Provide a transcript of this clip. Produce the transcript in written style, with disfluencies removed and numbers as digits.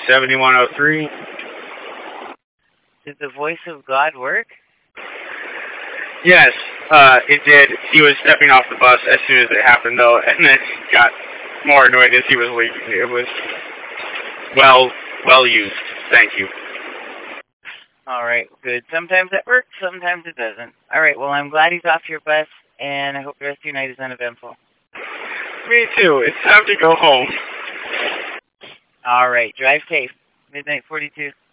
7103. Did the voice of God work? Yes, it did. He was stepping off the bus as soon as it happened, though, and then got more annoyed as he was leaving. It was well used. Thank you. All right, good. Sometimes it works, sometimes it doesn't. All right, well, I'm glad he's off your bus, and I hope the rest of your night is uneventful. Me too. It's time to go home. All right, drive safe. Midnight 42.